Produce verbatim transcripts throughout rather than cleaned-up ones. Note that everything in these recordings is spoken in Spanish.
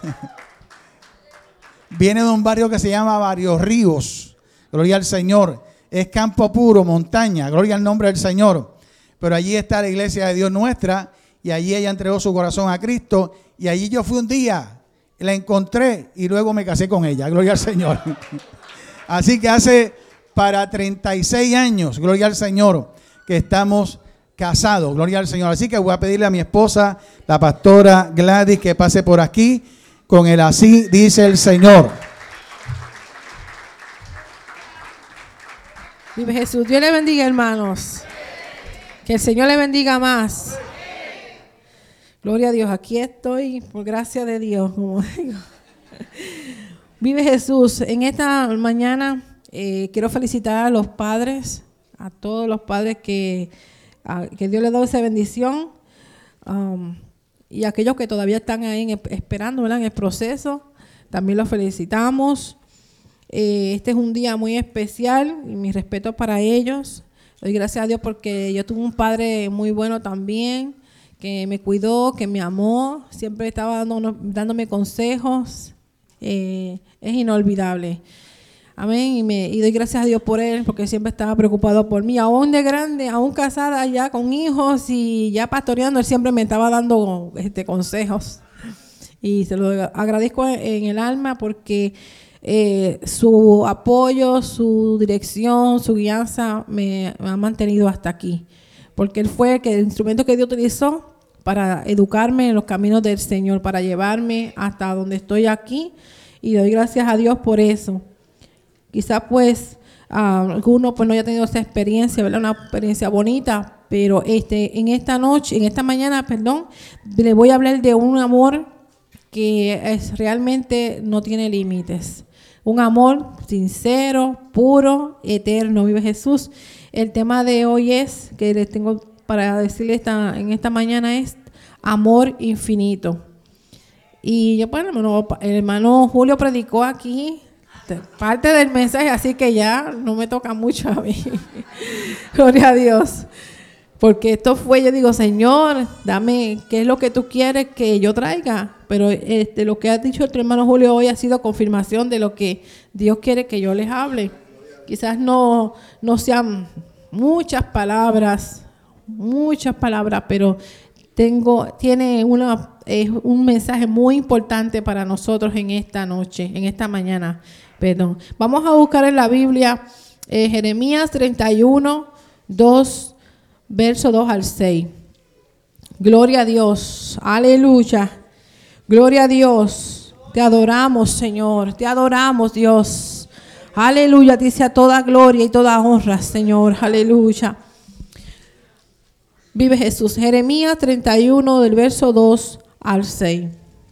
Viene de un barrio que se llama Barrio Ríos. Gloria al Señor. Es campo puro, montaña. Gloria al nombre del Señor. Pero allí está la iglesia de Dios nuestra. Y allí ella entregó su corazón a Cristo. Y allí yo fui un día. La encontré y luego me casé con ella. Gloria al Señor. Así que hace para treinta y seis años, gloria al Señor, que estamos casados. Gloria al Señor. Así que voy a pedirle a mi esposa, la pastora Gladys, que pase por aquí con el así dice el Señor. Vive Jesús. Dios le bendiga, hermanos. Que el Señor le bendiga más. Gloria a Dios. Aquí estoy por gracia de Dios, como digo. Vive Jesús. En esta mañana eh, quiero felicitar a los padres, a todos los padres que, a, que Dios les da esa bendición, um, y a aquellos que todavía están ahí en, esperando, ¿verdad?, en el proceso. También los felicitamos. Eh, este es un día muy especial y mi respeto para ellos. Doy gracias a Dios porque yo tuve un padre muy bueno también, que me cuidó, que me amó, siempre estaba dando, dándome consejos. Eh, es inolvidable. Amén. Y, me, y doy gracias a Dios por él, porque siempre estaba preocupado por mí. Aún de grande, aún casada ya con hijos y ya pastoreando, él siempre me estaba dando este, consejos. Y se lo agradezco en el alma porque eh, su apoyo, su dirección, su guianza me, me ha mantenido hasta aquí. Porque él fue el, el instrumento que Dios utilizó para educarme en los caminos del Señor, para llevarme hasta donde estoy aquí, y doy gracias a Dios por eso. Quizás pues uh, alguno pues no haya tenido esa experiencia, ¿verdad? Una experiencia bonita, pero este, en esta noche, en esta mañana, perdón, le voy a hablar de un amor que es, realmente no tiene límites. Un amor sincero, puro, eterno. Vive Jesús. El tema de hoy es, que les tengo para decirle esta, en esta mañana, es amor infinito. Y yo, bueno, el hermano, el hermano Julio predicó aquí parte del mensaje, así que ya no me toca mucho a mí. Gloria a Dios. Porque esto fue, yo digo, Señor, dame, ¿qué es lo que tú quieres que yo traiga? Pero este, lo que ha dicho el hermano Julio hoy ha sido confirmación de lo que Dios quiere que yo les hable. Quizás no, no sean muchas palabras, muchas palabras, pero tengo, tiene una, eh, un mensaje muy importante para nosotros en esta noche, en esta mañana. Perdón. Vamos a buscar en la Biblia eh, Jeremías treinta y uno, dos, verso dos al seis. Gloria a Dios. Aleluya. Gloria a Dios. Te adoramos, Señor. Te adoramos, Dios. Aleluya. Dice a toda gloria y toda honra, Señor. Aleluya. Vive Jesús. Jeremías treinta y uno, del verso dos al seis.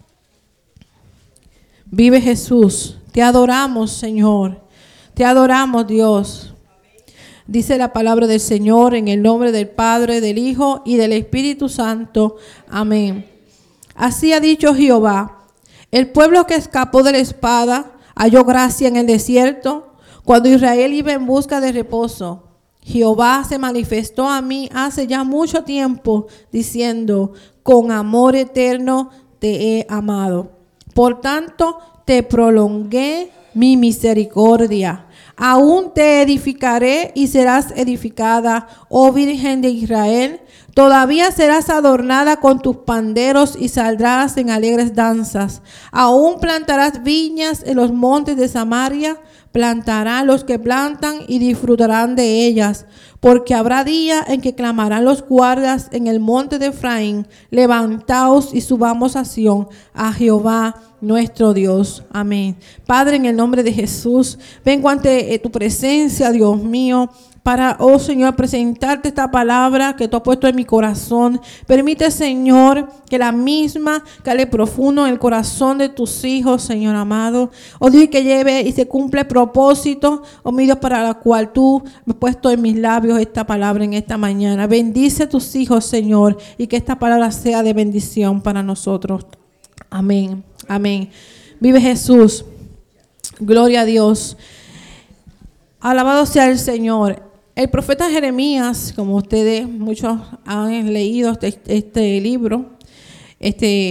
Vive Jesús. Te adoramos, Señor. Te adoramos, Dios. Dice la palabra del Señor en el nombre del Padre, del Hijo y del Espíritu Santo. Amén. Así ha dicho Jehová: el pueblo que escapó de la espada halló gracia en el desierto, cuando Israel iba en busca de reposo. Jehová se manifestó a mí hace ya mucho tiempo, diciendo: con amor eterno te he amado. Por tanto, te prolongué mi misericordia. Aún te edificaré y serás edificada, oh Virgen de Israel. Todavía serás adornada con tus panderos y saldrás en alegres danzas. Aún plantarás viñas en los montes de Samaria. Plantarán los que plantan y disfrutarán de ellas. Porque habrá día en que clamarán los guardas en el monte de Efraín: levantaos y subamos a Sión, a Jehová nuestro Dios. Amén. Padre, en el nombre de Jesús, vengo ante eh, tu presencia, Dios mío, para, oh Señor, presentarte esta palabra que tú has puesto en mi corazón. Permite, Señor, que la misma cale profundo en el corazón de tus hijos, Señor amado. Oh Dios, que lleve y se cumple el propósito, oh mi Dios, para la cual tú me has puesto en mis labios esta palabra en esta mañana. Bendice a tus hijos, Señor, y que esta palabra sea de bendición para nosotros. Amén. Amén. Vive Jesús. Gloria a Dios. Alabado sea el Señor. El profeta Jeremías, como ustedes muchos han leído este, este libro, este,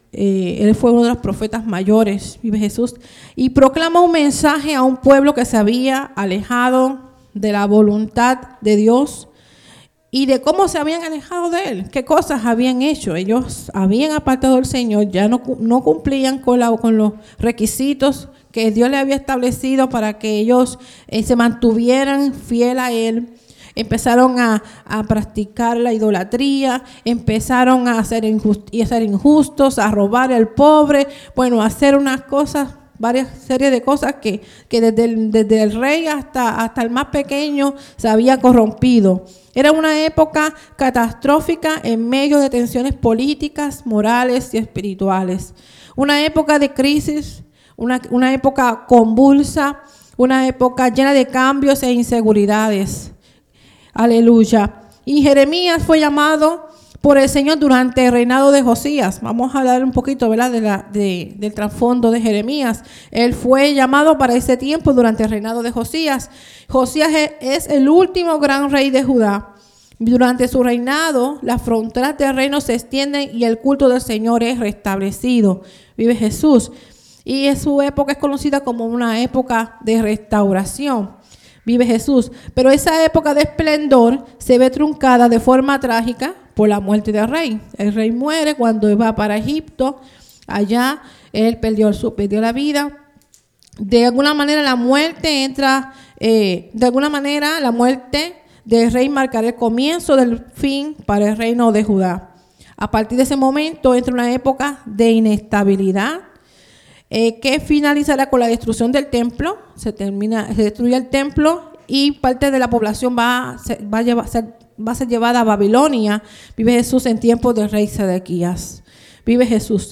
Eh, él fue uno de los profetas mayores, vive Jesús, y proclama un mensaje a un pueblo que se había alejado de la voluntad de Dios y de cómo se habían alejado de él, qué cosas habían hecho. Ellos habían apartado al Señor, ya no, no cumplían con, la, con los requisitos que Dios le había establecido para que ellos eh, se mantuvieran fiel a él. Empezaron a, a practicar la idolatría, empezaron a ser, injust, a ser injustos, a robar al pobre, bueno, a hacer unas cosas, varias series de cosas que, que desde, el, desde el rey hasta, hasta el más pequeño se había corrompido. Era una época catastrófica en medio de tensiones políticas, morales y espirituales. Una época de crisis, una, una época convulsa, una época llena de cambios e inseguridades. Aleluya. Y Jeremías fue llamado por el Señor durante el reinado de Josías. Vamos a hablar un poquito, ¿verdad?, de la, de, del trasfondo de Jeremías. Él fue llamado para ese tiempo durante el reinado de Josías. Josías es el último gran rey de Judá. Durante su reinado, las fronteras del reino se extienden y el culto del Señor es restablecido. Vive Jesús. Y en su época es conocida como una época de restauración. Vive Jesús. Pero esa época de esplendor se ve truncada de forma trágica por la muerte del rey. El rey muere cuando va para Egipto. Allá él perdió, su, perdió la vida. De alguna manera la muerte entra, eh, de alguna manera la muerte del rey marcará el comienzo del fin para el reino de Judá. A partir de ese momento entra una época de inestabilidad, Eh, que finalizará con la destrucción del templo. Se termina, se destruye el templo y parte de la población va a ser, va a llevar, ser, va a ser llevada a Babilonia. Vive Jesús en tiempos del rey Sedequías. Vive Jesús.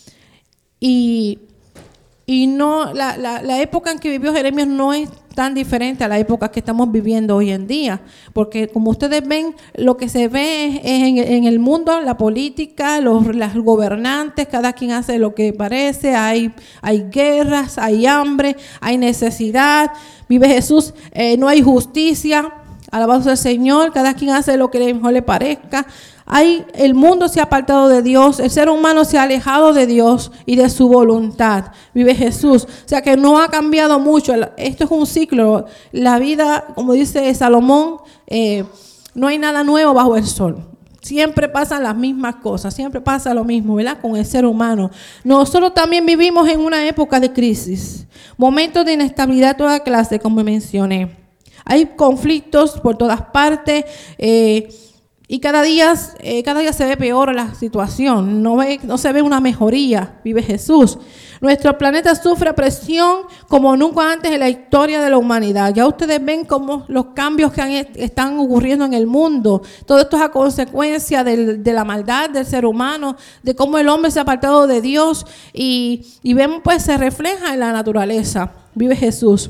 Y, y no, la, la, la época en que vivió Jeremías no es tan diferente a la época que estamos viviendo hoy en día, porque como ustedes ven, lo que se ve es en, en el mundo, la política, los, los gobernantes, cada quien hace lo que parece, hay, hay guerras, hay hambre, hay necesidad, vive Jesús, eh, no hay justicia, alabado sea el Señor, cada quien hace lo que mejor le parezca. Hay, el mundo se ha apartado de Dios, el ser humano se ha alejado de Dios y de su voluntad. Vive Jesús. O sea que no ha cambiado mucho. Esto es un ciclo. La vida, como dice Salomón, eh, no hay nada nuevo bajo el sol. Siempre pasan las mismas cosas, siempre pasa lo mismo, ¿verdad?, con el ser humano. Nosotros también vivimos en una época de crisis, momentos de inestabilidad de toda clase, como mencioné. Hay conflictos por todas partes, eh, y cada día, eh, cada día se ve peor la situación, no, ve, no se ve una mejoría, vive Jesús. Nuestro planeta sufre presión como nunca antes en la historia de la humanidad. Ya ustedes ven cómo los cambios que han, están ocurriendo en el mundo, todo esto es a consecuencia del, de la maldad del ser humano, de cómo el hombre se ha apartado de Dios y, y vemos pues se refleja en la naturaleza, vive Jesús.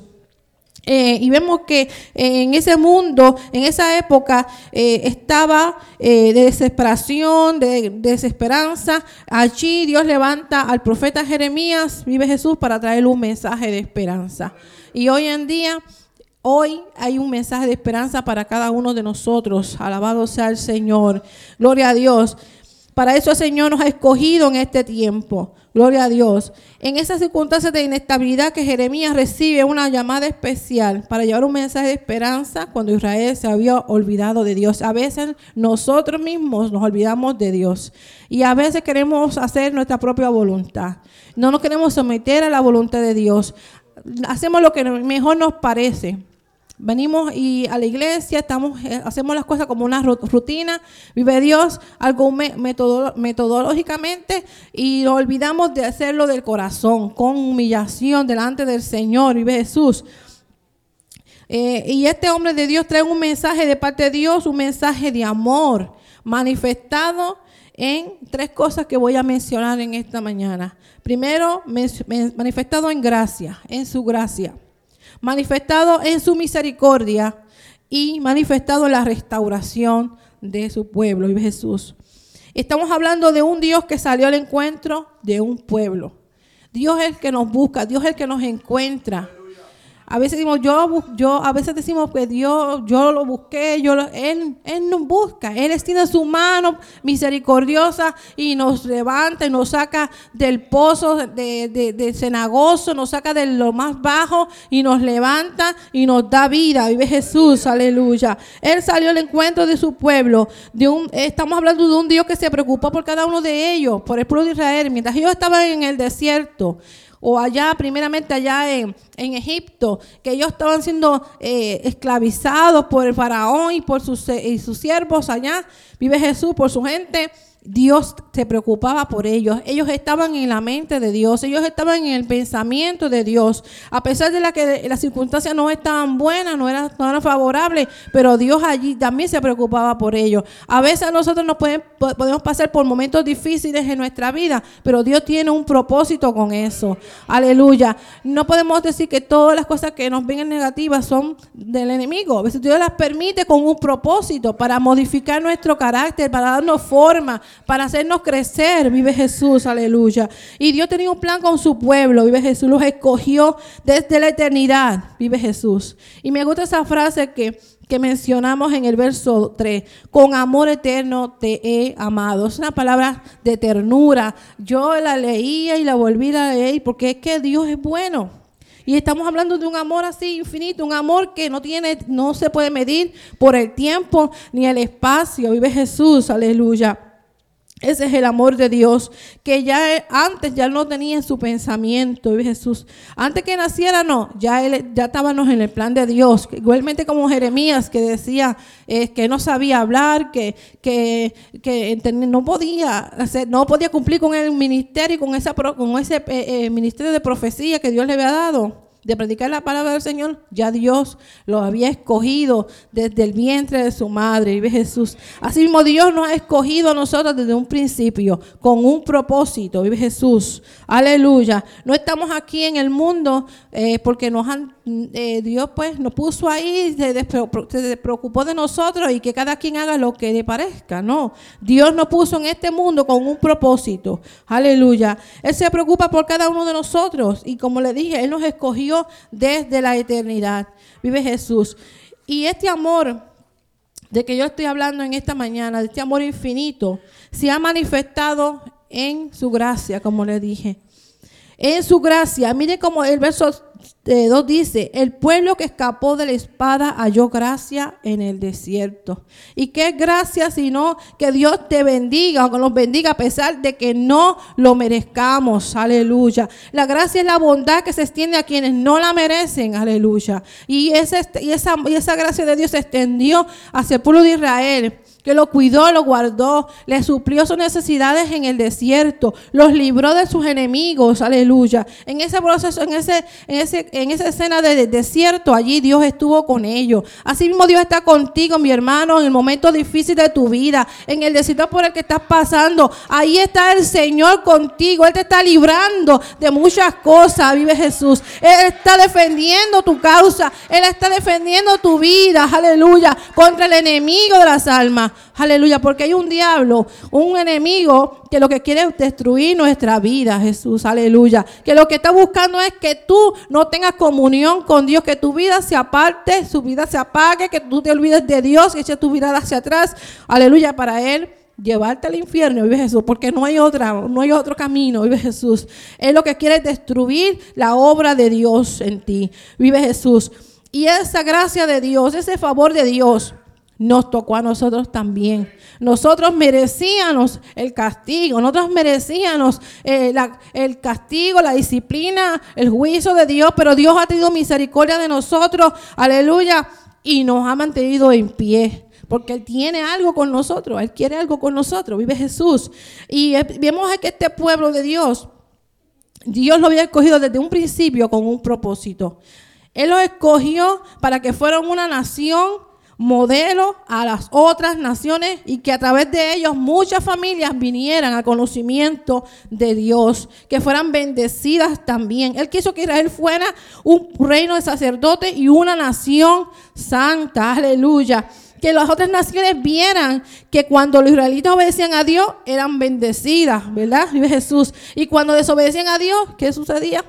Eh, y vemos que eh, en ese mundo, en esa época, eh, estaba eh, de desesperación, de, de desesperanza. Allí Dios levanta al profeta Jeremías, vive Jesús, para traerle un mensaje de esperanza. Y hoy en día, hoy hay un mensaje de esperanza para cada uno de nosotros. Alabado sea el Señor. Gloria a Dios. Para eso el Señor nos ha escogido en este tiempo. Gloria a Dios. En esas circunstancias de inestabilidad que Jeremías recibe una llamada especial para llevar un mensaje de esperanza cuando Israel se había olvidado de Dios. A veces nosotros mismos nos olvidamos de Dios y a veces queremos hacer nuestra propia voluntad. No nos queremos someter a la voluntad de Dios. Hacemos lo que mejor nos parece. Venimos y a la iglesia, estamos, hacemos las cosas como una rutina, vive Dios, algo metodo, metodológicamente, y nos olvidamos de hacerlo del corazón, con humillación delante del Señor, vive Jesús. Eh, y este hombre de Dios trae un mensaje de parte de Dios, un mensaje de amor, manifestado en tres cosas que voy a mencionar en esta mañana. Primero, manifestado en gracia, en su gracia. Manifestado en su misericordia y manifestado en la restauración de su pueblo, vive Jesús. Estamos hablando de un Dios que salió al encuentro de un pueblo. Dios es el que nos busca, Dios es el que nos encuentra. A veces decimos, yo, yo, a veces decimos que Dios, yo lo busqué, yo lo, él, él nos busca, Él extiende su mano misericordiosa y nos levanta y nos saca del pozo de, de, de cenagoso, nos saca de lo más bajo y nos levanta y nos da vida. Vive Jesús, aleluya. Él salió al encuentro de su pueblo. De un, estamos hablando de un Dios que se preocupó por cada uno de ellos, por el pueblo de Israel, mientras ellos estaban en el desierto. O allá, primeramente allá en, en Egipto, que ellos estaban siendo eh, esclavizados por el faraón y por sus, y sus siervos allá. Vive Jesús por su gente. Dios se preocupaba por ellos. Ellos estaban en la mente de Dios. Ellos estaban en el pensamiento de Dios. A pesar de la que las circunstancias no estaban buenas, no eran, no eran favorables, pero Dios allí también se preocupaba por ellos. A veces nosotros nos pueden, podemos pasar por momentos difíciles en nuestra vida, pero Dios tiene un propósito con eso. Aleluya. No podemos decir que todas las cosas que nos vengan negativas son del enemigo. A veces Dios las permite con un propósito para modificar nuestro carácter, para darnos forma, para hacernos crecer. Vive Jesús, aleluya. Y Dios tenía un plan con su pueblo. Vive Jesús, los escogió desde la eternidad. Vive Jesús. Y me gusta esa frase que, que mencionamos en el verso tres. Con amor eterno te he amado. Es una palabra de ternura. Yo la leía y la volví a leer porque es que Dios es bueno. Y estamos hablando de un amor así infinito, un amor que no tiene, no se puede medir por el tiempo ni el espacio. Vive Jesús, aleluya. Ese es el amor de Dios, que ya antes ya no tenía en su pensamiento, vive Jesús. Antes que naciera, no, ya, él, ya estábamos en el plan de Dios. Igualmente como Jeremías, que decía eh, que no sabía hablar, que, que, que no podía hacer, no podía cumplir con el ministerio, con, esa, con ese eh, eh, ministerio de profecía que Dios le había dado, de predicar la palabra del Señor. Ya Dios lo había escogido desde el vientre de su madre. Vive Jesús. Así mismo Dios nos ha escogido a nosotros desde un principio con un propósito. Vive Jesús. Aleluya. No estamos aquí en el mundo eh, porque nos han, eh, Dios pues nos puso ahí, se, despre- se preocupó de nosotros y que cada quien haga lo que le parezca. No. Dios nos puso en este mundo con un propósito. Aleluya. Él se preocupa por cada uno de nosotros y como le dije, Él nos escogió desde la eternidad. Vive Jesús. Y este amor de que yo estoy hablando en esta mañana, de este amor infinito, se ha manifestado en su gracia, como le dije. En su gracia. Mire como el verso eh, dos dice, el pueblo que escapó de la espada halló gracia en el desierto. ¿Y qué gracia sino que Dios te bendiga o que nos bendiga a pesar de que no lo merezcamos? Aleluya. La gracia es la bondad que se extiende a quienes no la merecen. Aleluya. Y, ese, y, esa, y esa gracia de Dios se extendió hacia el pueblo de Israel, que lo cuidó, lo guardó, le suplió sus necesidades en el desierto, los libró de sus enemigos, aleluya. En ese proceso, en ese, en ese, en esa escena de desierto, allí Dios estuvo con ellos. Así mismo Dios está contigo, mi hermano, en el momento difícil de tu vida, en el desierto por el que estás pasando. Ahí está el Señor contigo, Él te está librando de muchas cosas, vive Jesús. Él está defendiendo tu causa, Él está defendiendo tu vida, aleluya, contra el enemigo de las almas. Aleluya, porque hay un diablo, un enemigo que lo que quiere es destruir nuestra vida, Jesús, aleluya. Que lo que está buscando es que tú no tengas comunión con Dios, que tu vida se aparte, su vida se apague, que tú te olvides de Dios, que eches tu vida hacia atrás, aleluya, para Él llevarte al infierno, vive Jesús, porque no hay otra, no hay otro camino, vive Jesús. Él lo que quiere es destruir la obra de Dios en ti, vive Jesús. Y esa gracia de Dios, ese favor de Dios, nos tocó a nosotros también. Nosotros merecíamos el castigo, nosotros merecíamos eh, la, el castigo, la disciplina, el juicio de Dios, pero Dios ha tenido misericordia de nosotros, aleluya, y nos ha mantenido en pie, porque Él tiene algo con nosotros, Él quiere algo con nosotros, vive Jesús. Y eh, vemos que este pueblo de Dios, Dios lo había escogido desde un principio con un propósito. Él los escogió para que fueran una nación modelo a las otras naciones y que a través de ellos muchas familias vinieran al conocimiento de Dios, que fueran bendecidas también. Él quiso que Israel fuera un reino de sacerdotes y una nación santa, aleluya. Que las otras naciones vieran que cuando los israelitas obedecían a Dios eran bendecidas, ¿verdad? Vive Jesús. Y cuando desobedecían a Dios, ¿qué sucedía?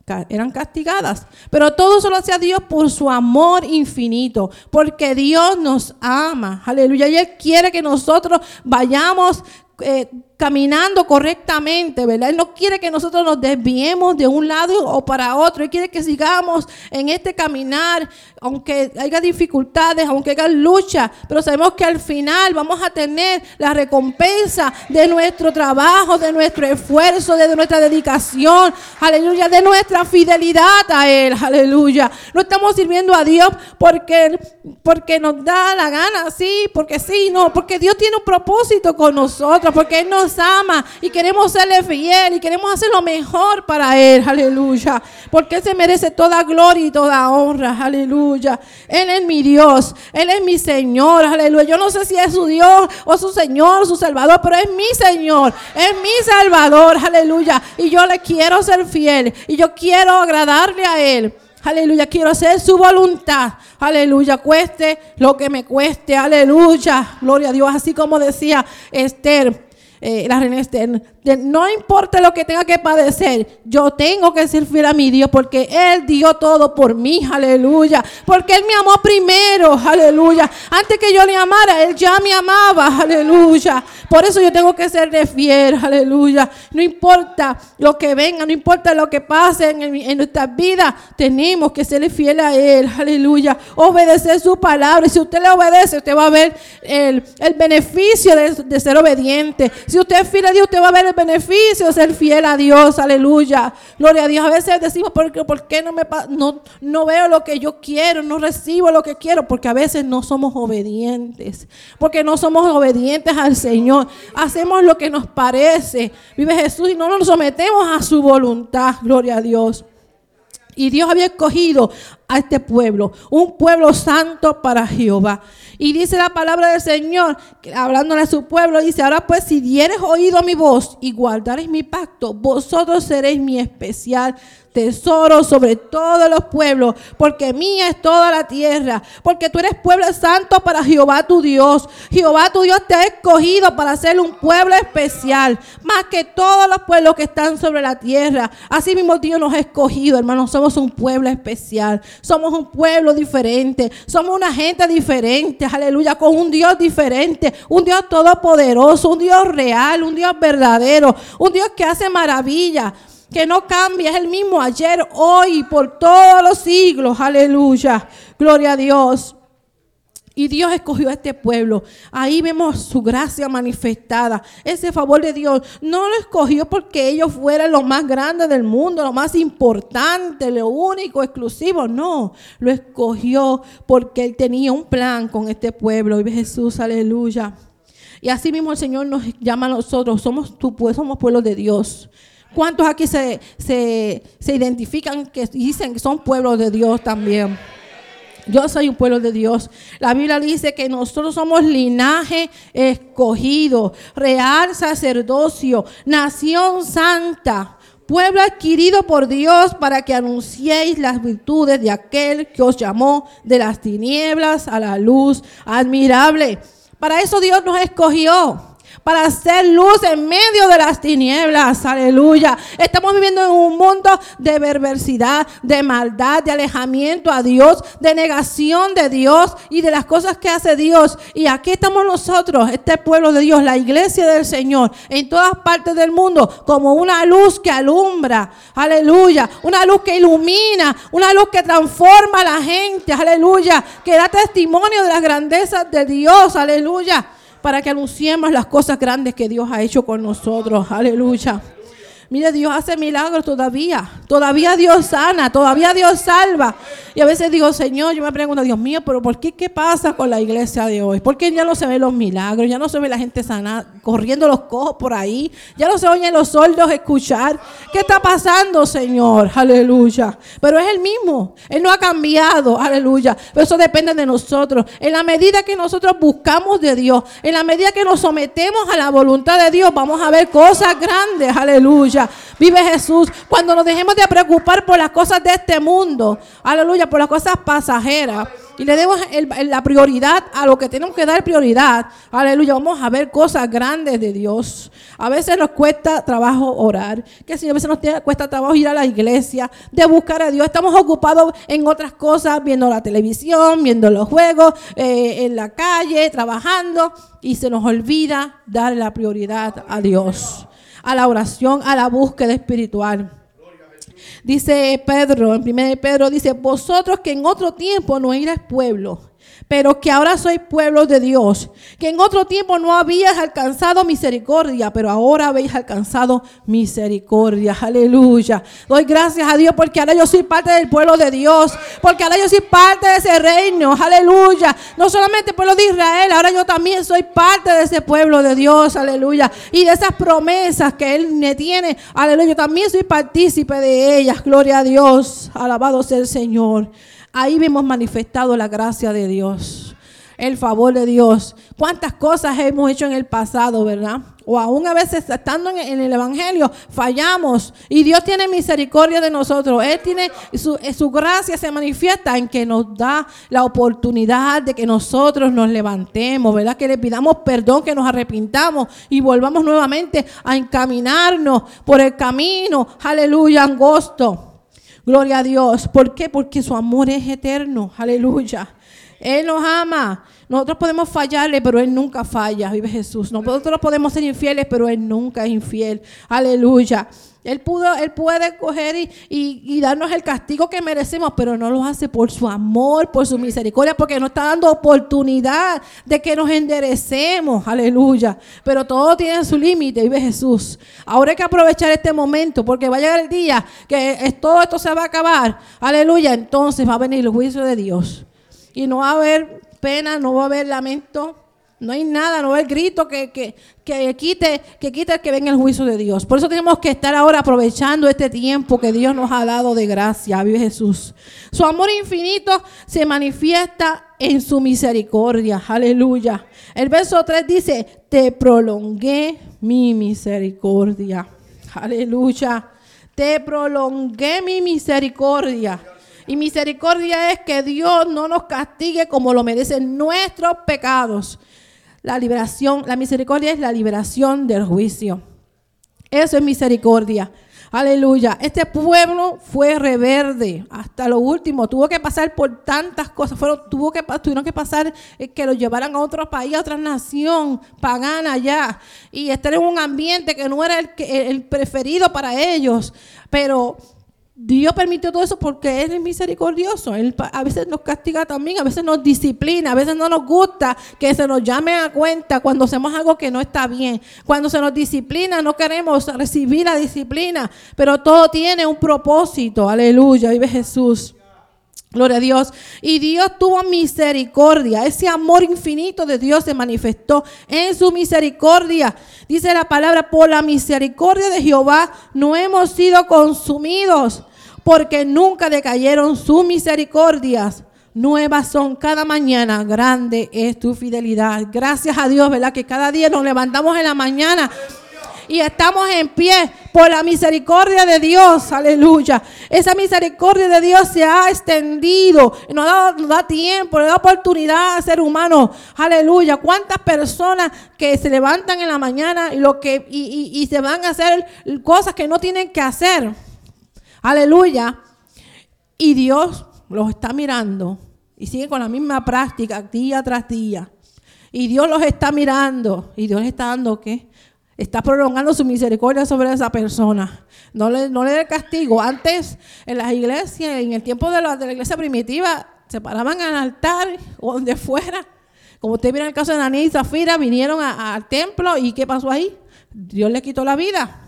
eran castigadas. Pero todo eso lo hacía Dios por su amor infinito, porque Dios nos ama. Aleluya. Y Él quiere que nosotros vayamos eh, caminando correctamente, ¿verdad? Él no quiere que nosotros nos desviemos de un lado o para otro. Él quiere que sigamos en este caminar, aunque haya dificultades, aunque haya lucha, pero sabemos que al final vamos a tener la recompensa de nuestro trabajo, de nuestro esfuerzo, de nuestra dedicación, aleluya, de nuestra fidelidad a Él, aleluya. No estamos sirviendo a Dios porque, porque nos da la gana, sí, porque sí, no, porque Dios tiene un propósito con nosotros, porque Él nos ama y queremos serle fiel y queremos hacer lo mejor para Él, aleluya, porque Él se merece toda gloria y toda honra, aleluya. Él es mi Dios, Él es mi Señor, aleluya. Yo no sé si es su Dios o su Señor, su Salvador, pero es mi Señor, es mi Salvador, aleluya, y yo le quiero ser fiel y yo quiero agradarle a Él. Aleluya, quiero hacer su voluntad. Aleluya, cueste lo que me cueste. Aleluya, gloria a Dios. Así como decía Esther, eh, la reina Esther, de, no importa lo que tenga que padecer, yo tengo que ser fiel a mi Dios porque Él dio todo por mí. Aleluya, porque Él me amó primero. Aleluya, antes que yo le amara, Él ya me amaba. Aleluya, por eso yo tengo que serle fiel. Aleluya, no importa lo que venga, no importa lo que pase en, en nuestras vidas, tenemos que serle fiel a Él. Aleluya, obedecer su palabra. Y si usted le obedece, usted va a ver el, el beneficio de, de ser obediente. Si usted es fiel a Dios, usted va a ver el beneficio de ser fiel a Dios. Aleluya, gloria a Dios. A veces decimos, ¿por qué, por qué no, me, no, no veo lo que yo quiero? No recibo lo que quiero, porque a veces no somos obedientes, porque no somos obedientes al Señor. Hacemos lo que nos parece, vive Jesús, y no nos sometemos a su voluntad. Gloria a Dios. Y Dios había escogido a este pueblo, un pueblo santo para Jehová. Y dice la palabra del Señor, hablándole a su pueblo, dice: ahora pues, si dieres oído a mi voz y guardaréis mi pacto, vosotros seréis mi especial tesoro sobre todos los pueblos, porque mía es toda la tierra, porque tú eres pueblo santo para Jehová tu Dios. Jehová tu Dios te ha escogido para ser un pueblo especial, más que todos los pueblos que están sobre la tierra. Así mismo Dios nos ha escogido, hermanos. Somos un pueblo especial, somos un pueblo diferente, somos una gente diferente, aleluya, con un Dios diferente, un Dios todopoderoso, un Dios real, un Dios verdadero, un Dios que hace maravillas, que no cambia, es el mismo ayer, hoy y por todos los siglos. Aleluya, gloria a Dios. Y Dios escogió a este pueblo. Ahí vemos su gracia manifestada, ese favor de Dios. No lo escogió porque ellos fueran los más grandes del mundo, lo más importante, lo único, exclusivo. No, lo escogió porque Él tenía un plan con este pueblo. Vive Jesús, aleluya. Y así mismo el Señor nos llama a nosotros. Somos, tu, somos pueblos de Dios. ¿Cuántos aquí se, se, se identifican que dicen que son pueblos de Dios también? Yo soy un pueblo de Dios. La Biblia dice que nosotros somos linaje escogido, real sacerdocio, nación santa, pueblo adquirido por Dios para que anunciéis las virtudes de aquel que os llamó de las tinieblas a la luz admirable. Para eso Dios nos escogió, para hacer luz en medio de las tinieblas. Aleluya. Estamos viviendo en un mundo de perversidad, de maldad, de alejamiento a Dios, de negación de Dios y de las cosas que hace Dios. Y aquí estamos nosotros, este pueblo de Dios, la iglesia del Señor, en todas partes del mundo, como una luz que alumbra. Aleluya. Una luz que ilumina, una luz que transforma a la gente. Aleluya. Que da testimonio de las grandezas de Dios. Aleluya. Para que anunciemos las cosas grandes que Dios ha hecho con nosotros. Aleluya. Mire, Dios hace milagros todavía. Todavía Dios sana, todavía Dios salva. Y a veces digo, Señor, yo me pregunto, Dios mío, pero ¿por qué? ¿Qué pasa con la iglesia de hoy? ¿Por qué ya no se ven los milagros? Ya no se ve la gente sana, corriendo los cojos por ahí. Ya no se oyen los sordos escuchar. ¿Qué está pasando, Señor? Aleluya. Pero es el mismo. Él no ha cambiado. Aleluya. Pero eso depende de nosotros. En la medida que nosotros buscamos de Dios, en la medida que nos sometemos a la voluntad de Dios, vamos a ver cosas grandes. Aleluya. aleluya. Vive Jesús. Cuando nos dejemos de preocupar por las cosas de este mundo, aleluya, por las cosas pasajeras, y le demos el, el, la prioridad a lo que tenemos que dar prioridad, aleluya, vamos a ver cosas grandes de Dios. A veces nos cuesta trabajo orar, que si a veces nos cuesta trabajo ir a la iglesia, de buscar a Dios. Estamos ocupados en otras cosas, viendo la televisión, viendo los juegos, eh, en la calle, trabajando, y se nos olvida dar la prioridad a Dios, a la oración, a la búsqueda espiritual. Dice Pedro, en primera de Pedro, dice: vosotros que en otro tiempo no erais pueblo, pero que ahora sois pueblo de Dios, que en otro tiempo no habíais alcanzado misericordia, pero ahora habéis alcanzado misericordia. Aleluya. Doy gracias a Dios porque ahora yo soy parte del pueblo de Dios, porque ahora yo soy parte de ese reino. Aleluya. No solamente el pueblo de Israel, ahora yo también soy parte de ese pueblo de Dios. Aleluya. Y de esas promesas que Él me tiene, aleluya, yo también soy partícipe de ellas. Gloria a Dios. Alabado sea el Señor. Ahí vemos manifestado la gracia de Dios, el favor de Dios. Cuántas cosas hemos hecho en el pasado, ¿verdad? O aún a veces estando en, en el Evangelio fallamos y Dios tiene misericordia de nosotros. Él tiene su, su gracia se manifiesta en que nos da la oportunidad de que nosotros nos levantemos, ¿verdad? Que le pidamos perdón, que nos arrepintamos y volvamos nuevamente a encaminarnos por el camino, aleluya, angosto. Gloria a Dios. ¿Por qué? Porque su amor es eterno. Aleluya. Él nos ama. Nosotros podemos fallarle, pero Él nunca falla. Vive Jesús. Nosotros podemos ser infieles, pero Él nunca es infiel. Aleluya. Él pudo, Él puede coger y, y, y darnos el castigo que merecemos, pero no lo hace por su amor, por su misericordia, porque nos está dando oportunidad de que nos enderecemos. Aleluya. Pero todo tiene su límite, vive Jesús. Ahora hay que aprovechar este momento, porque va a llegar el día que es, todo esto se va a acabar. Aleluya. Entonces va a venir el juicio de Dios. Y no va a haber pena, no va a haber lamento. No hay nada, no hay grito que, que, que quite que quite que venga el juicio de Dios. Por eso tenemos que estar ahora aprovechando este tiempo que Dios nos ha dado de gracia. Vive Jesús. Su amor infinito se manifiesta en su misericordia. Aleluya. El verso tres dice: te prolongué mi misericordia. Aleluya. Te prolongué mi misericordia. Y misericordia es que Dios no nos castigue como lo merecen nuestros pecados. La liberación, la misericordia es la liberación del juicio. Eso es misericordia. Aleluya. Este pueblo fue rebelde hasta lo último. Tuvo que pasar por tantas cosas. Fueron, tuvo que, tuvieron que pasar eh, que lo llevaran a otro país, a otra nación pagana allá. Y estar en un ambiente que no era el, el preferido para ellos. Pero Dios permitió todo eso porque Él es misericordioso. Él a veces nos castiga también, a veces nos disciplina, a veces no nos gusta que se nos llame a cuenta cuando hacemos algo que no está bien. Cuando se nos disciplina, no queremos recibir la disciplina, pero todo tiene un propósito. Aleluya, vive Jesús. Gloria a Dios. Y Dios tuvo misericordia. Ese amor infinito de Dios se manifestó en su misericordia. Dice la palabra: por la misericordia de Jehová no hemos sido consumidos, porque nunca decayeron sus misericordias. Nuevas son cada mañana, grande es tu fidelidad. Gracias a Dios, ¿verdad? Que cada día nos levantamos en la mañana y estamos en pie por la misericordia de Dios. Aleluya. Esa misericordia de Dios se ha extendido. Nos da, nos da tiempo, nos da oportunidad al ser humano. Aleluya. ¿Cuántas personas que se levantan en la mañana y, lo que, y, y, y se van a hacer cosas que no tienen que hacer? Aleluya. Y Dios los está mirando y sigue con la misma práctica día tras día. Y Dios los está mirando. Y Dios les está dando ¿qué? Está prolongando su misericordia sobre esa persona. No le, no le dé castigo. Antes, en las iglesias, en el tiempo de la, de la iglesia primitiva, se paraban al altar o donde fuera. Como usted mira el caso de Ananías y Zafira, vinieron a, al templo y ¿qué pasó ahí? Dios les quitó la vida.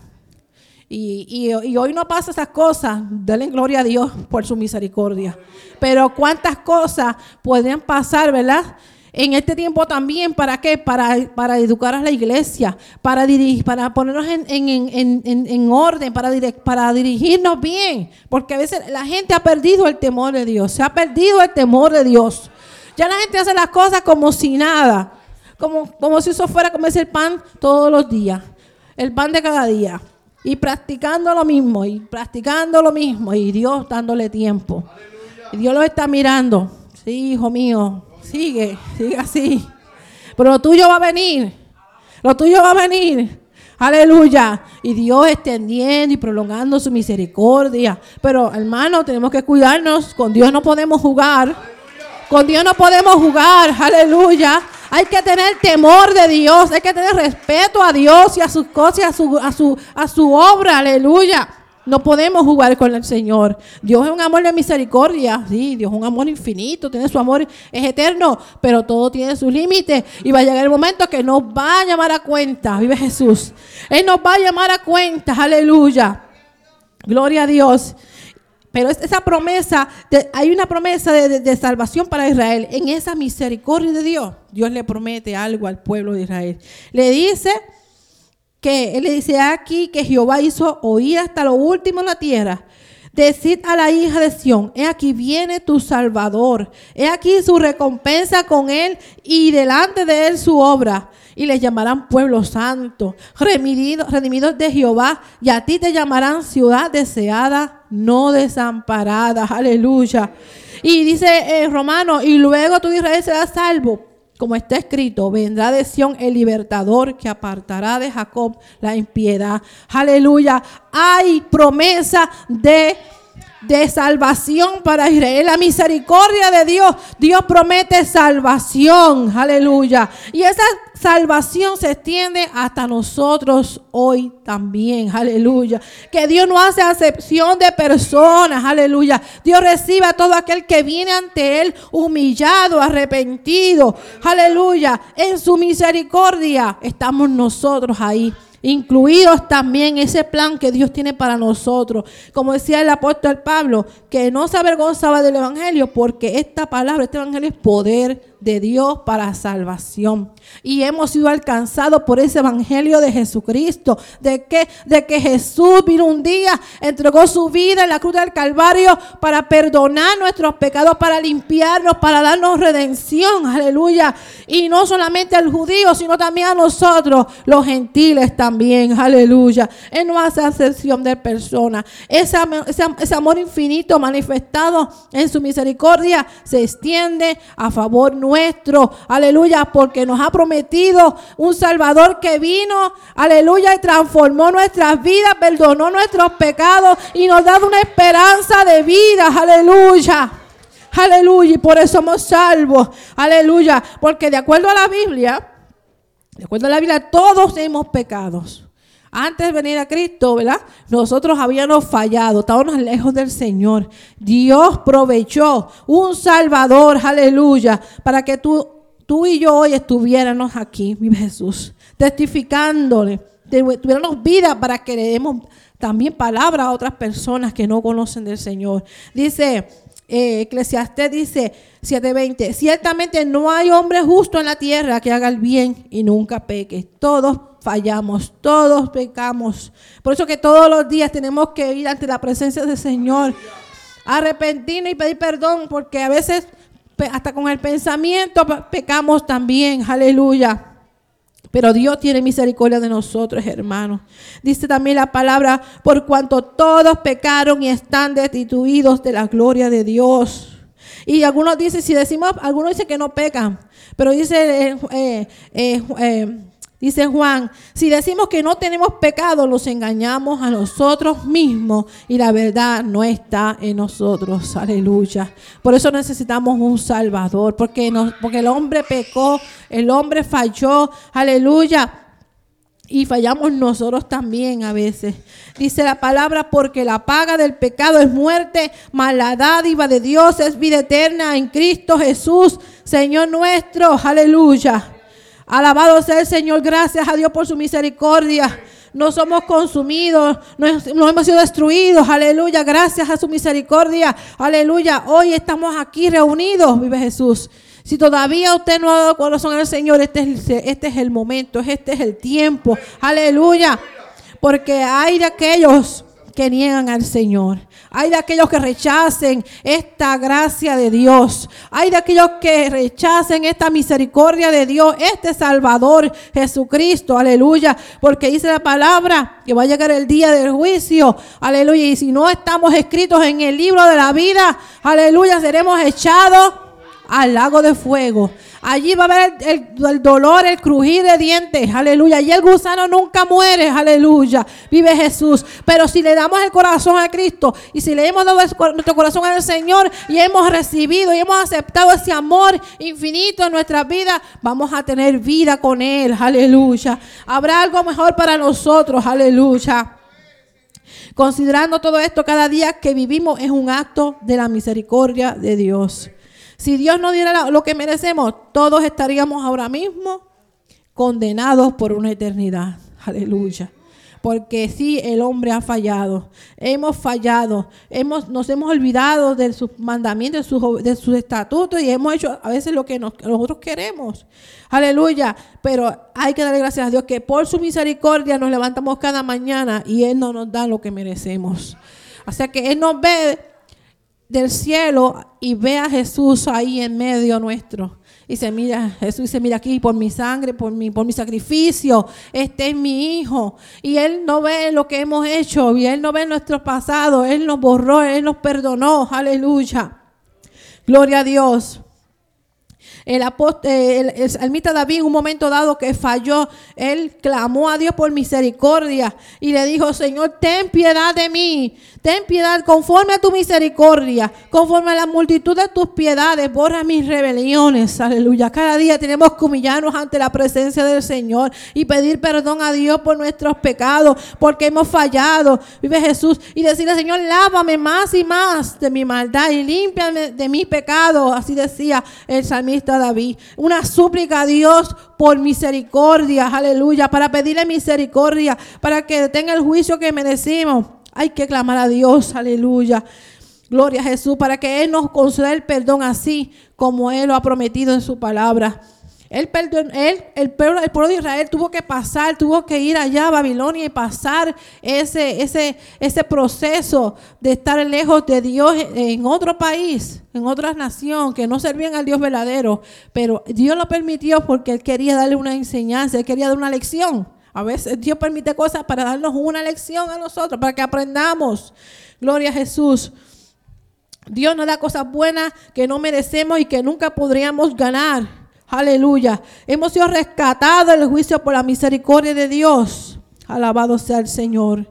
Y, y, y hoy no pasa esas cosas. Denle gloria a Dios por su misericordia. Pero cuántas cosas podrían pasar, ¿verdad? En este tiempo también, ¿para qué? Para, para educar a la iglesia, para, dirigir, para ponernos en, en, en, en, en orden, para, direct, para dirigirnos bien. Porque a veces la gente ha perdido el temor de Dios, se ha perdido el temor de Dios. Ya la gente hace las cosas como si nada, como, como si eso fuera a comerse el pan todos los días, el pan de cada día. y practicando lo mismo, y practicando lo mismo, y Dios dándole tiempo. Y Dios lo está mirando. Sí, hijo mío, sigue, sigue así. Pero lo tuyo va a venir, lo tuyo va a venir. Aleluya. Y Dios extendiendo y prolongando su misericordia. Pero hermano, tenemos que cuidarnos. Con Dios no podemos jugar. Con Dios no podemos jugar. Aleluya. Hay que tener temor de Dios. Hay que tener respeto a Dios y a sus cosas, y a su, a su, a su obra. Aleluya. No podemos jugar con el Señor. Dios es un amor de misericordia. Sí, Dios es un amor infinito. Tiene su amor, es eterno. Pero todo tiene sus límites. Y va a llegar el momento que nos va a llamar a cuenta. Vive Jesús. Él nos va a llamar a cuenta. Aleluya. Gloria a Dios. Pero esa promesa, de, hay una promesa de, de, de salvación para Israel. En esa misericordia de Dios, Dios le promete algo al pueblo de Israel. Le dice que, él le dice aquí que Jehová hizo oír hasta lo último en la tierra. Decid a la hija de Sión, he aquí viene tu Salvador. He aquí su recompensa con él y delante de él su obra. Y les llamarán pueblo santo, redimidos, redimidos de Jehová, y a ti te llamarán ciudad deseada, no desamparada. Aleluya. Y dice en eh, Romanos, y luego tu Israel será salvo, como está escrito, vendrá de Sión el libertador que apartará de Jacob la impiedad. Aleluya. Hay promesa de de salvación para Israel, la misericordia de Dios. Dios promete salvación, aleluya, y esa salvación se extiende hasta nosotros hoy también, aleluya, que Dios no hace acepción de personas, aleluya. Dios recibe a todo aquel que viene ante Él humillado, arrepentido, aleluya. En su misericordia estamos nosotros ahí, incluidos también ese plan que Dios tiene para nosotros. Como decía el apóstol Pablo, que no se avergonzaba del evangelio, porque esta palabra, este evangelio es poder de Dios para salvación. Y hemos sido alcanzados por ese evangelio de Jesucristo, de que, de que Jesús vino un día, entregó su vida en la cruz del Calvario para perdonar nuestros pecados, para limpiarnos, para darnos redención, aleluya. Y no solamente al judío, sino también a nosotros, los gentiles también, aleluya. Él no hace acepción de personas. Ese, ese, ese amor infinito manifestado en su misericordia se extiende a favor nuestro. Nuestro, aleluya, porque nos ha prometido un Salvador que vino, aleluya, y transformó nuestras vidas, perdonó nuestros pecados y nos da una esperanza de vida, aleluya, aleluya, y por eso somos salvos, aleluya, porque de acuerdo a la Biblia, de acuerdo a la Biblia, todos hemos pecado. Antes de venir a Cristo, ¿verdad? Nosotros habíamos fallado, estábamos lejos del Señor. Dios proveyó un Salvador, aleluya, para que tú, tú y yo hoy estuviéramos aquí, mi Jesús, testificándole, tuviéramos vida para que le demos también palabra a otras personas que no conocen del Señor. Dice, eh, Eclesiastés dice siete veinte, ciertamente no hay hombre justo en la tierra que haga el bien y nunca peque. Todos fallamos, todos pecamos. Por eso que todos los días tenemos que ir ante la presencia del Señor, arrepentirnos y pedir perdón, porque a veces hasta con el pensamiento pecamos también, aleluya. Pero Dios tiene misericordia de nosotros, hermanos. Dice también la palabra, por cuanto todos pecaron y están destituidos de la gloria de Dios. Y algunos dicen, si decimos, algunos dicen que no pecan, pero dice eh, eh, eh, eh, Dice Juan, si decimos que no tenemos pecado, los engañamos a nosotros mismos y la verdad no está en nosotros. Aleluya. Por eso necesitamos un Salvador, porque, nos, porque el hombre pecó, el hombre falló. Aleluya. Y fallamos nosotros también a veces. Dice la palabra, porque la paga del pecado es muerte, mas la dádiva de Dios es vida eterna en Cristo Jesús, Señor nuestro. Aleluya. Alabado sea el Señor, gracias a Dios por su misericordia. No somos consumidos, no, no hemos sido destruidos, aleluya, gracias a su misericordia, aleluya. Hoy estamos aquí reunidos, vive Jesús. Si todavía usted no ha dado corazón al Señor, este es, este es el momento, este es el tiempo, aleluya. Porque hay de aquellos que niegan al Señor. Hay de aquellos que rechacen esta gracia de Dios. Hay de aquellos que rechacen esta misericordia de Dios, este Salvador Jesucristo, aleluya, porque dice la palabra que va a llegar el día del juicio, aleluya, y si no estamos escritos en el libro de la vida, aleluya, seremos echados al lago de fuego. Allí va a haber el, el, el dolor, el crujir de dientes, aleluya. Y el gusano nunca muere, aleluya. Vive Jesús. Pero si le damos el corazón a Cristo y si le hemos dado nuestro corazón al Señor y hemos recibido y hemos aceptado ese amor infinito en nuestras vidas, vamos a tener vida con Él, aleluya. Habrá algo mejor para nosotros, aleluya. Considerando todo esto, cada día que vivimos es un acto de la misericordia de Dios. Si Dios no diera lo que merecemos, todos estaríamos ahora mismo condenados por una eternidad. Aleluya. Porque sí, el hombre ha fallado. Hemos fallado. Hemos, nos hemos olvidado de sus mandamientos, de sus, de sus estatutos y hemos hecho a veces lo que nos, nosotros queremos. Aleluya. Pero hay que darle gracias a Dios que por su misericordia nos levantamos cada mañana y Él no nos da lo que merecemos. O sea que Él nos ve del cielo y ve a Jesús ahí en medio nuestro. Y se mira, Jesús dice, mira aquí por mi sangre, por mi, por mi sacrificio, este es mi hijo. Y Él no ve lo que hemos hecho, y Él no ve nuestro pasado, Él nos borró, Él nos perdonó, aleluya. Gloria a Dios. El, apóstol, el, el salmista David en un momento dado que falló, él clamó a Dios por misericordia y le dijo, Señor, ten piedad de mí, ten piedad conforme a tu misericordia, conforme a la multitud de tus piedades, borra mis rebeliones, aleluya. Cada día tenemos que humillarnos ante la presencia del Señor y pedir perdón a Dios por nuestros pecados, porque hemos fallado, vive Jesús, y decirle, Señor, lávame más y más de mi maldad y límpiame de mis pecados, así decía el salmista David, una súplica a Dios por misericordia, aleluya, para pedirle misericordia, para que detenga el juicio que merecemos. Hay que clamar a Dios, aleluya, gloria a Jesús, para que Él nos conceda el perdón así como Él lo ha prometido en su palabra. Él, perdón, él el, pueblo, el pueblo de Israel tuvo que pasar, tuvo que ir allá a Babilonia y pasar ese, ese, ese proceso de estar lejos de Dios en otro país, en otra nación, que no servían al Dios verdadero. Pero Dios lo permitió porque Él quería darle una enseñanza, Él quería dar una lección. A veces Dios permite cosas para darnos una lección a nosotros, para que aprendamos. Gloria a Jesús. Dios nos da cosas buenas que no merecemos y que nunca podríamos ganar. Aleluya. Hemos sido rescatados del juicio por la misericordia de Dios. Alabado sea el Señor.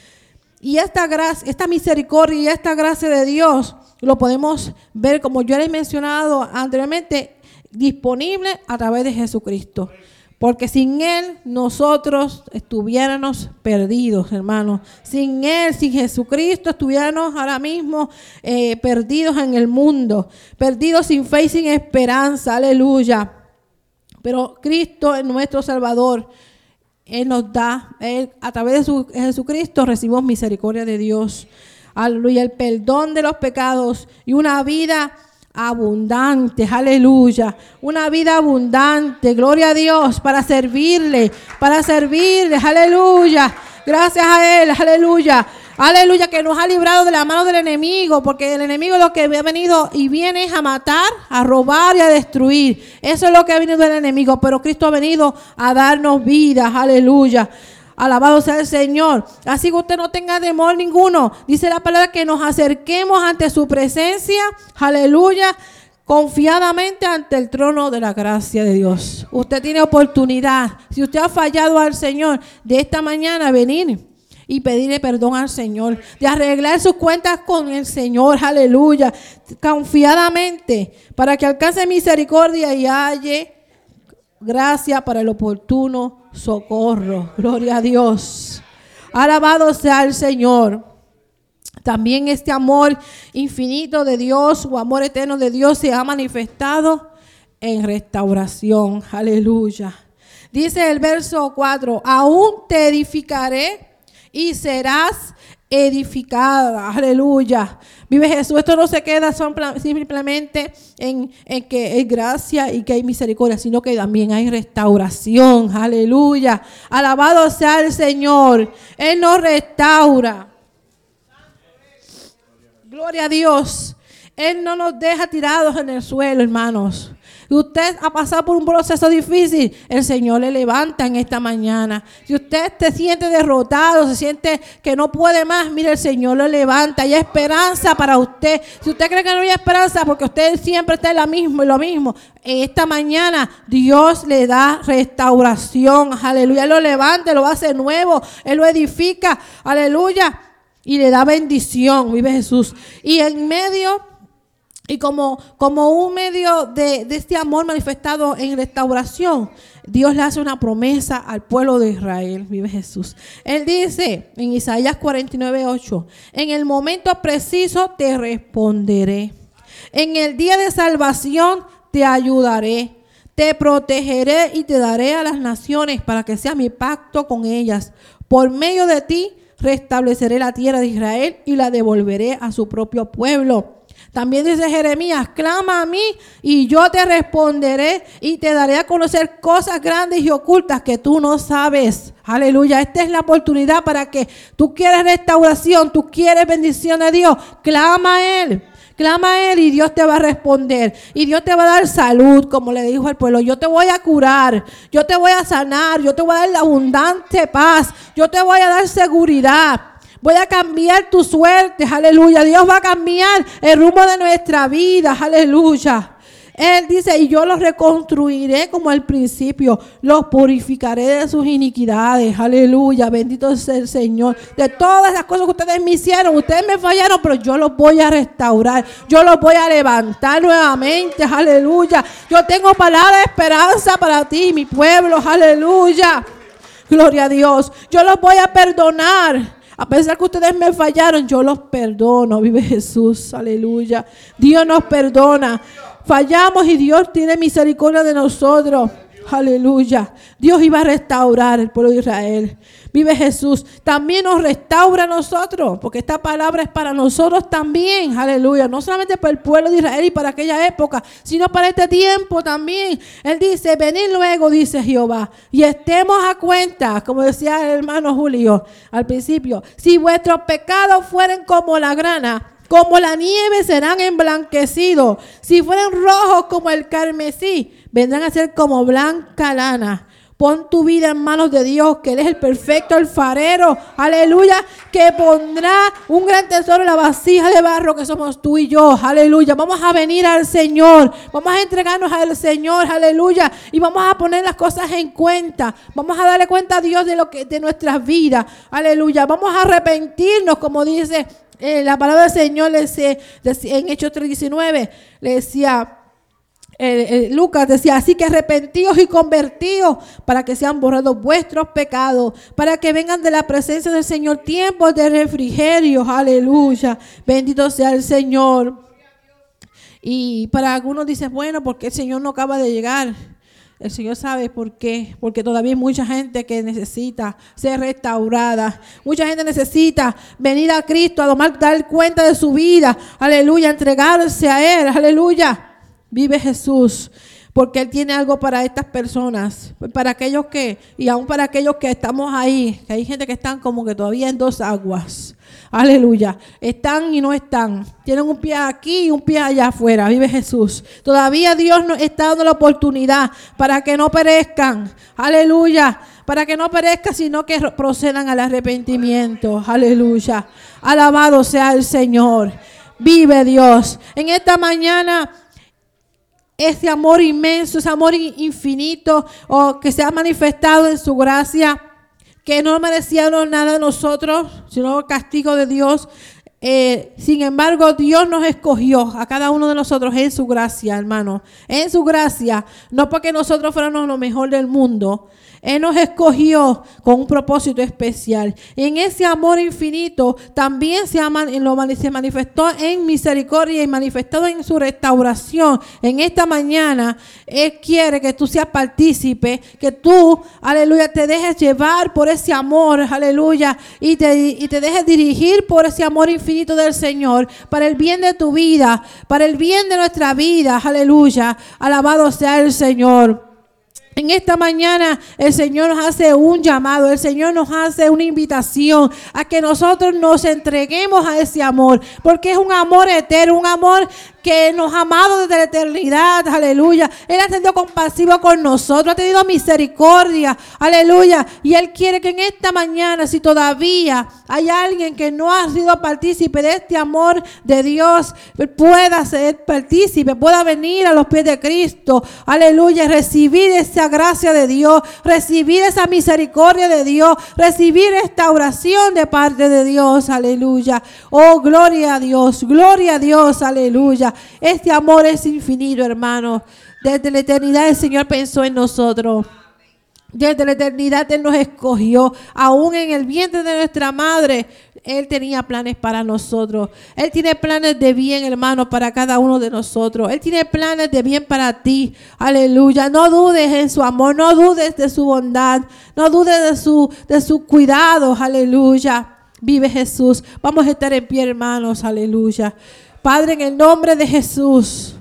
Y esta gracia, esta misericordia y esta gracia de Dios lo podemos ver, como yo les he mencionado anteriormente, disponible a través de Jesucristo. Porque sin Él nosotros estuviéramos perdidos, hermanos. Sin Él, sin Jesucristo, estuviéramos ahora mismo eh, perdidos en el mundo. Perdidos sin fe y sin esperanza. Aleluya. Pero Cristo es nuestro Salvador. Él nos da, Él, a través de su, Jesucristo recibimos misericordia de Dios. Aleluya. El perdón de los pecados y una vida abundante, aleluya, una vida abundante, gloria a Dios, para servirle, para servirle, aleluya, gracias a Él, aleluya, aleluya, que nos ha librado de la mano del enemigo, porque el enemigo lo que ha venido y viene es a matar, a robar y a destruir, eso es lo que ha venido del enemigo, pero Cristo ha venido a darnos vida, aleluya. Alabado sea el Señor. Así que usted no tenga temor ninguno. Dice la palabra que nos acerquemos ante su presencia. Aleluya. Confiadamente ante el trono de la gracia de Dios. Usted tiene oportunidad. Si usted ha fallado al Señor, de esta mañana venir y pedirle perdón al Señor. De arreglar sus cuentas con el Señor. Aleluya. Confiadamente. Para que alcance misericordia y halle gracia para el oportuno socorro. Gloria a Dios. Alabado sea el Señor. También este amor infinito de Dios, o amor eterno de Dios, se ha manifestado en restauración. Aleluya. Dice el verso cuatro, aún te edificaré y serás edificada. Aleluya. Vive Jesús. Esto no se queda simplemente en, en que hay gracia y que hay misericordia, sino que también hay restauración. Aleluya. Alabado sea el Señor. Él nos restaura. Gloria a Dios. Él no nos deja tirados en el suelo, hermanos. Si usted ha pasado por un proceso difícil, el Señor le levanta en esta mañana. Si usted se siente derrotado, se siente que no puede más, mire, el Señor lo levanta. Hay esperanza para usted. Si usted cree que no hay esperanza porque usted siempre está en lo mismo y lo mismo, en esta mañana Dios le da restauración. Aleluya. Él lo levanta, lo hace nuevo. Él lo edifica. Aleluya. Y le da bendición. Vive Jesús. Y en medio... Y como, como un medio de, de este amor manifestado en restauración, Dios le hace una promesa al pueblo de Israel. Vive Jesús. Él dice en Isaías cuarenta y nueve, ocho, en el momento preciso te responderé. En el día de salvación te ayudaré. Te protegeré y te daré a las naciones para que sea mi pacto con ellas. Por medio de ti restableceré la tierra de Israel y la devolveré a su propio pueblo. También dice Jeremías, clama a mí y yo te responderé y te daré a conocer cosas grandes y ocultas que tú no sabes. Aleluya, esta es la oportunidad para que tú quieres restauración, tú quieres bendición de Dios. Clama a Él, clama a Él y Dios te va a responder. Y Dios te va a dar salud, como le dijo al pueblo. Yo te voy a curar, yo te voy a sanar, yo te voy a dar la abundante paz, yo te voy a dar seguridad. Voy a cambiar tu suerte, aleluya. Dios va a cambiar el rumbo de nuestra vida, aleluya. Él dice, y yo los reconstruiré como al principio, los purificaré de sus iniquidades, aleluya. Bendito sea el Señor. De todas las cosas que ustedes me hicieron, ustedes me fallaron, pero yo los voy a restaurar. Yo los voy a levantar nuevamente, aleluya. Yo tengo palabra de esperanza para ti, mi pueblo, aleluya. Gloria a Dios. Yo los voy a perdonar. A pesar que ustedes me fallaron, yo los perdono. Vive Jesús, aleluya. Dios nos perdona. Fallamos y Dios tiene misericordia de nosotros. Aleluya. Dios iba a restaurar el pueblo de Israel. Vive Jesús. También nos restaura a nosotros, porque esta palabra es para nosotros también. Aleluya. No solamente para el pueblo de Israel y para aquella época, sino para este tiempo también. Él dice, venid luego, dice Jehová, y estemos a cuenta, como decía el hermano Julio al principio, si vuestros pecados fueren como la grana, como la nieve serán emblanquecidos. Si fueren rojos como el carmesí, vendrán a ser como blanca lana. Pon tu vida en manos de Dios, que Él es el perfecto alfarero, aleluya, que pondrá un gran tesoro en la vasija de barro que somos tú y yo, aleluya. Vamos a venir al Señor, vamos a entregarnos al Señor, aleluya, y vamos a poner las cosas en cuenta. Vamos a darle cuenta a Dios de lo que de nuestras vidas, aleluya. Vamos a arrepentirnos, como dice eh, la palabra del Señor, le decía, en Hechos tres diecinueve, le decía... Eh, eh, Lucas decía, así que arrepentíos y convertíos para que sean borrados vuestros pecados, para que vengan de la presencia del Señor tiempos de refrigerio, aleluya, bendito sea el Señor. Y para algunos dicen, bueno, porque el Señor no acaba de llegar. El Señor sabe por qué, porque todavía hay mucha gente que necesita ser restaurada, mucha gente necesita venir a Cristo, a tomar, dar cuenta de su vida, aleluya, entregarse a Él, aleluya. Vive Jesús, porque Él tiene algo para estas personas, para aquellos que, y aún para aquellos que estamos ahí, que hay gente que están como que todavía en dos aguas, aleluya, están y no están, tienen un pie aquí y un pie allá afuera, vive Jesús. Todavía Dios nos está dando la oportunidad para que no perezcan, aleluya, para que no perezcan, sino que procedan al arrepentimiento, aleluya, alabado sea el Señor, vive Dios. En esta mañana, ese amor inmenso, ese amor infinito, oh, que se ha manifestado en su gracia, que no merecíamos nada de nosotros, sino el castigo de Dios. Eh, sin embargo, Dios nos escogió a cada uno de nosotros en su gracia, hermano. En su gracia, no porque nosotros fuéramos lo mejor del mundo. Él nos escogió con un propósito especial. Y en ese amor infinito también se, ama, lo, se manifestó en misericordia y manifestado en su restauración. En esta mañana, Él quiere que tú seas partícipe, que tú, aleluya, te dejes llevar por ese amor, aleluya, y te, y te dejes dirigir por ese amor infinito del Señor, para el bien de tu vida, para el bien de nuestra vida, aleluya. Alabado sea el Señor. En esta mañana el Señor nos hace un llamado, el Señor nos hace una invitación a que nosotros nos entreguemos a ese amor, porque es un amor eterno, un amor que nos ha amado desde la eternidad, aleluya. Él ha sido compasivo con nosotros, ha tenido misericordia, aleluya. Y Él quiere que en esta mañana, si todavía hay alguien que no ha sido partícipe de este amor de Dios, pueda ser partícipe, pueda venir a los pies de Cristo, aleluya, recibir esa gracia de Dios, recibir esa misericordia de Dios, recibir restauración de parte de Dios, aleluya. Oh, gloria a Dios, gloria a Dios, aleluya. Este amor es infinito, hermano. Desde la eternidad el Señor pensó en nosotros. Desde la eternidad Él nos escogió. Aún en el vientre de nuestra madre, Él tenía planes para nosotros. Él tiene planes de bien, hermano, para cada uno de nosotros. Él tiene planes de bien para ti. Aleluya. No dudes en su amor. No dudes de su bondad. No dudes de su, de su cuidado. Aleluya. Vive Jesús. Vamos a estar en pie, hermanos. Aleluya. Padre, en el nombre de Jesús,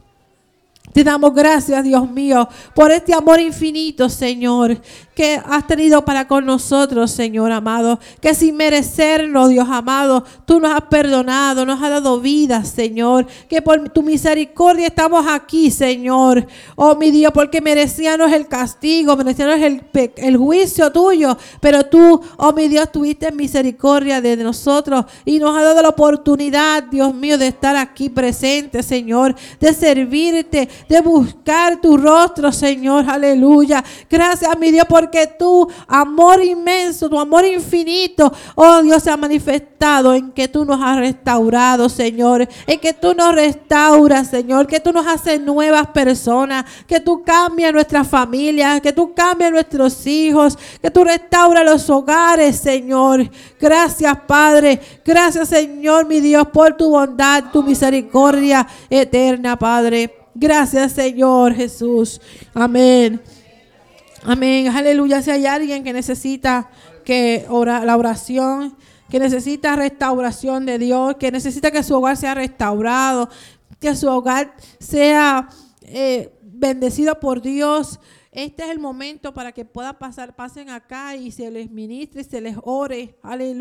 te damos gracias, Dios mío, por este amor infinito, Señor, que has tenido para con nosotros, Señor amado, que sin merecerlo, Dios amado, tú nos has perdonado, nos has dado vida, Señor, que por tu misericordia estamos aquí, Señor. Oh, mi Dios, porque merecíamos el castigo, merecíamos el, el juicio tuyo, pero tú, oh, mi Dios, tuviste misericordia de nosotros y nos has dado la oportunidad, Dios mío, de estar aquí presente, Señor, de servirte, de buscar tu rostro, Señor, aleluya. Gracias, mi Dios, porque tu amor inmenso, tu amor infinito, oh Dios, se ha manifestado en que tú nos has restaurado, Señor, en que tú nos restauras, Señor, que tú nos haces nuevas personas, que tú cambias nuestras familias, que tú cambias nuestros hijos, que tú restauras los hogares, Señor. Gracias, Padre. Gracias, Señor, mi Dios, por tu bondad, tu misericordia eterna, Padre. Gracias, Señor Jesús. Amén. Amén. Aleluya. Si hay alguien que necesita que ora, la oración, que necesita restauración de Dios, que necesita que su hogar sea restaurado, que su hogar sea eh, bendecido por Dios, este es el momento para que puedan pasar, pasen acá y se les ministre y se les ore. Aleluya.